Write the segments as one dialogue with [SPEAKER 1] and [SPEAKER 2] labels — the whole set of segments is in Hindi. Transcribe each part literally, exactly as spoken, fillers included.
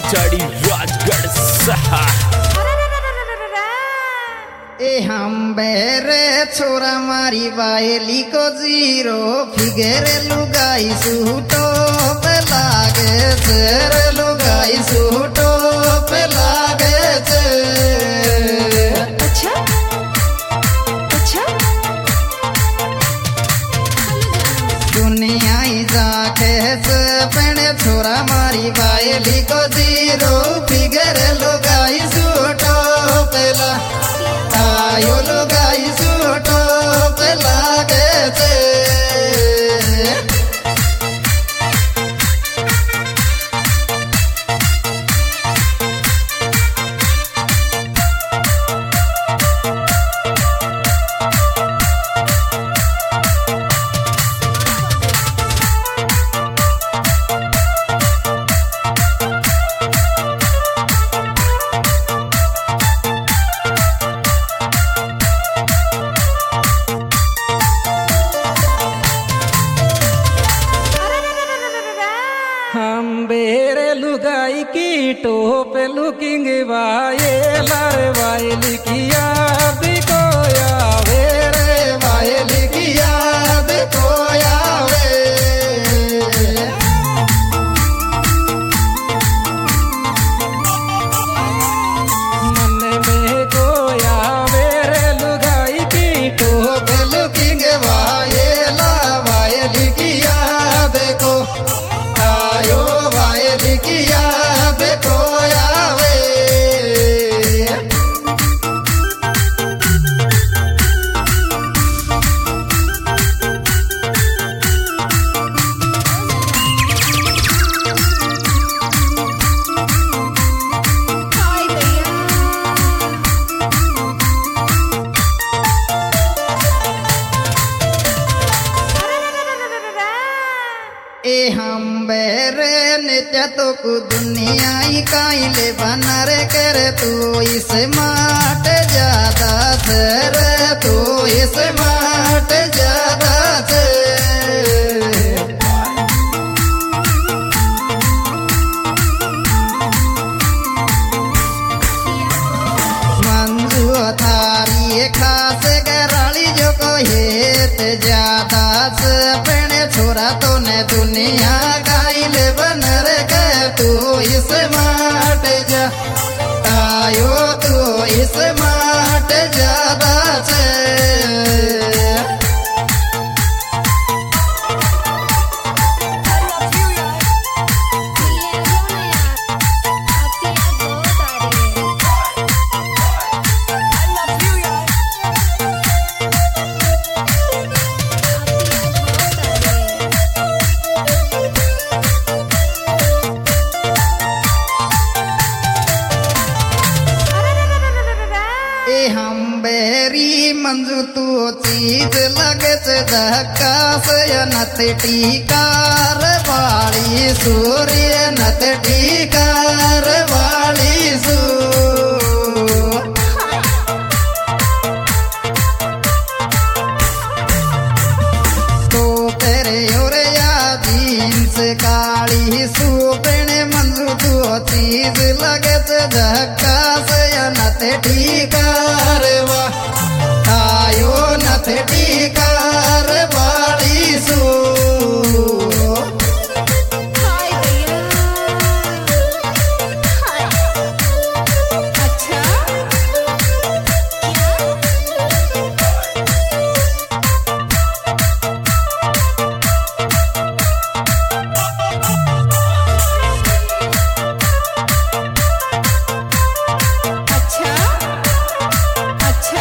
[SPEAKER 1] पचाड़ी राजगढ़ सहा।
[SPEAKER 2] ए हम बेरे छोरा मारी बायली को जीरो फिगरे लुगाई सूटो पे लागे तेरे लुगाई सूटो पे लागे ते।
[SPEAKER 3] अच्छा अच्छा
[SPEAKER 2] दुनिया ही जाके से पेने छोरा मारी बायली को जीरो फिगरे लुगाई सूटो पे ला आयो लुगाई सूटो पे लागे ते।
[SPEAKER 4] हम बेरे लुगाई की टोप लुकिंग वाये लार वाये लिखिया बिको यावे रे वाये लिखिया बिको यावे। मन में को यावे रे लुगाई की टोप लुकिंग वाये ला वाये लिखिया बिको आयो वाये लिखिया बिको यावे।
[SPEAKER 3] हाय भैया
[SPEAKER 2] ए हम बेरे नित्य तो कु दुनिया ही काइले बनर कर तू इस माट ज्यादा सर तू इस माट ज्यादा से। मंजू थारी खास गराली जो को हेत ज्यादा से पेने छोरा तो ने दुनिया गाइले बनर के तू इस माट जा आयो तू इस माट ज्यादा से। ए हम बेरी मंजू तू चीज लगे से धक्का से नत टीकार वाली सूर्य नत टीकार वाली सू। तो तेरे और या जीन्स काली सूपने मंजू तू चीज लगे से धक्का से नत टीकार वा आयो नत टीकार वाली सू।
[SPEAKER 3] हाय भैया अच्छा अच्छा अच्छा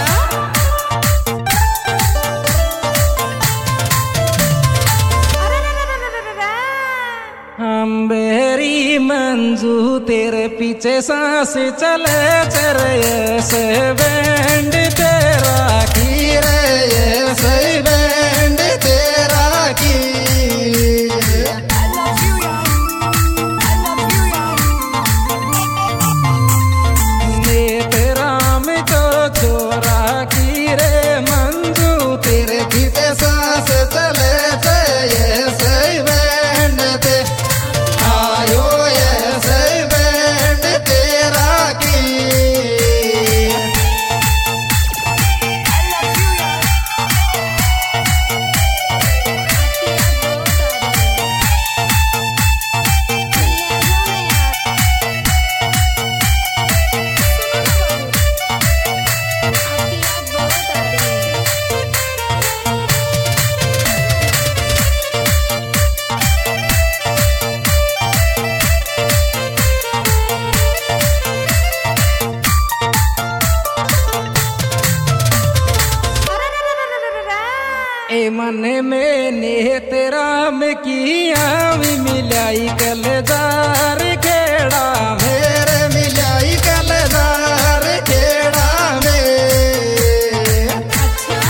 [SPEAKER 4] हम बेरी मंजू तेरे पीछे सांस चले चरे से बैंड तेरा की रे से बैंड तेरा की। तेरा में तो छोरा की रे मंजू तेरे पीछे सांस चले ये से बैंड ते आयो ये से बैंड मन में ने तेरा में किया मिलाई कलदार खेड़ा
[SPEAKER 2] मेरे मिलाई कलदार खेड़ा में।
[SPEAKER 3] अच्छा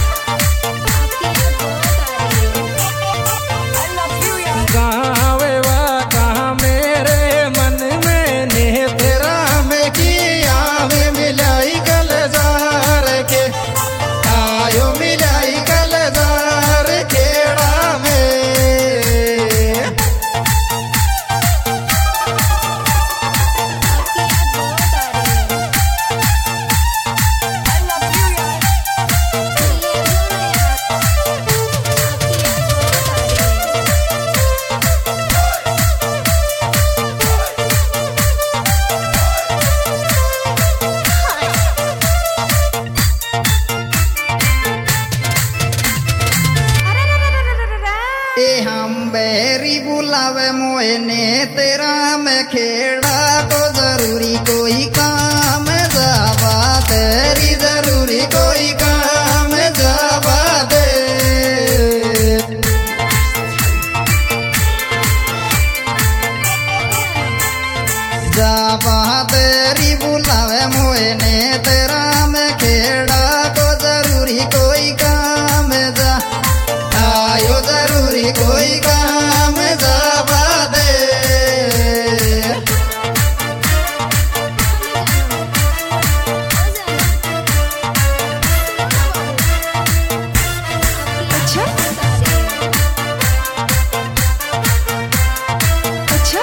[SPEAKER 4] गाँव वा कहाँ मेरे मन में ने तेरा
[SPEAKER 2] में किया में मिलाई कलदार के आयो मिलाई कलदार खेड़ा में। ए हम बैरी बुलावे मोए ने तेरा में खेड़ा को जरूरी कोई काम जावा तेरी जरूरी कोई काम जावा दे। जावा तेरी बुलावे मोए ने तेरा में खेड़ा को जरूरी कोई काम जा आयो जरूरी कोई काम जावा दे।
[SPEAKER 3] अच्छा अच्छा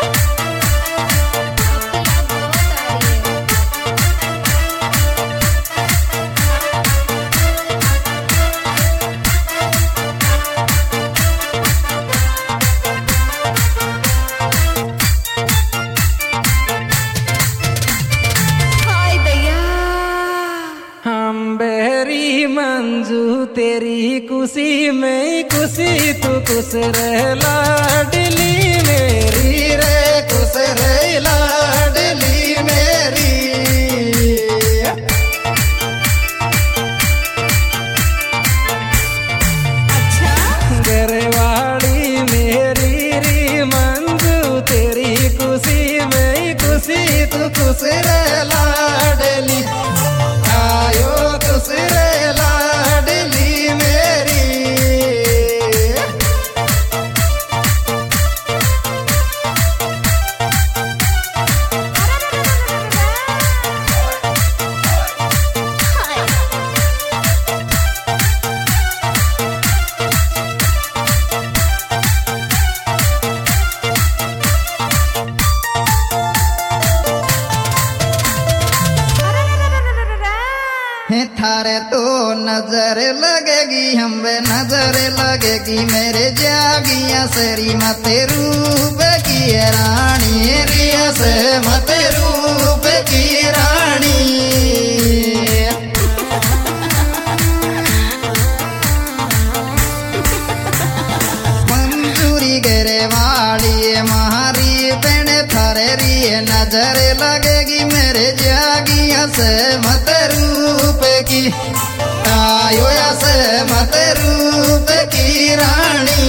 [SPEAKER 3] हाय भैया
[SPEAKER 4] हम बेरी मंजू तेरी खुशी में खुशी तू खुश रह लाडली मेरी
[SPEAKER 2] रे खुश रे लाडली मेरी।
[SPEAKER 3] अच्छा
[SPEAKER 4] घरवाली मेरी री मंजू तेरी खुशी में खुशी तू खुश रह
[SPEAKER 2] लाडली आयो खुश रे लाडली मेरी। है थारे तो नजर लगेगी हमें नजर लगेगी मेरे जागिया सरी मते रूप की रानी रिया से मते रूप की रानी। मंजूरी गेरे वाली महारी पेड़ थारे रिए नजर लगेगी मेरे जागिया से मत रूप की आयो से मत रूप की रानी।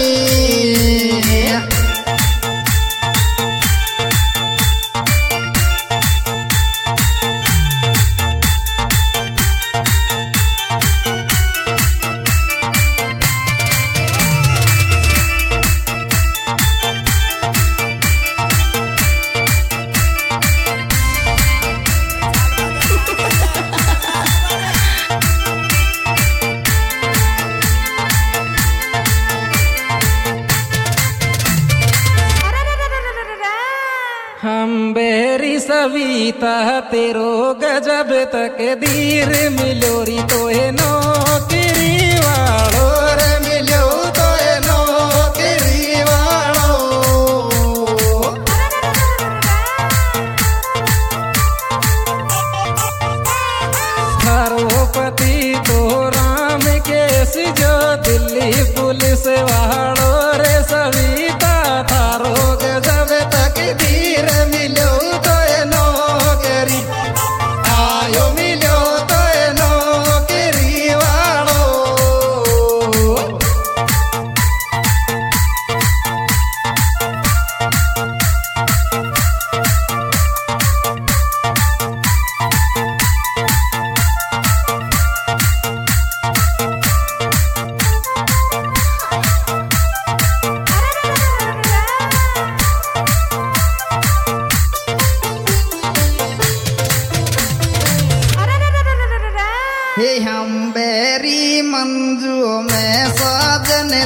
[SPEAKER 4] हम बेरी सविता तेरो गजब तक दीर मिलोरी तोहे नौकरी वालो
[SPEAKER 2] और मिलो तो ए नौकरी वालो।
[SPEAKER 4] थारो पति तो राम केस जो दिल्ली पुलिस वालो रे सविता थारो
[SPEAKER 2] जब तक धीर मिलो तो ए नौकरी आयो मिलो तो ए नौकरी वालो।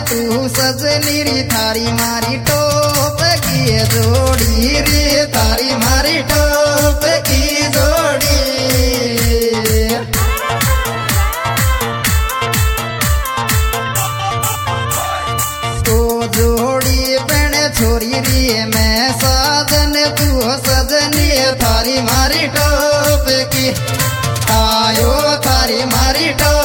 [SPEAKER 2] तू सजनी री थारी मारी टोप की जोड़ी रे थारी मारी टोप की जोड़ी तो जोड़ी बने छोरी री मैं साजन तू सजनी थारी मारी टोप की आयो थारी मारी टोप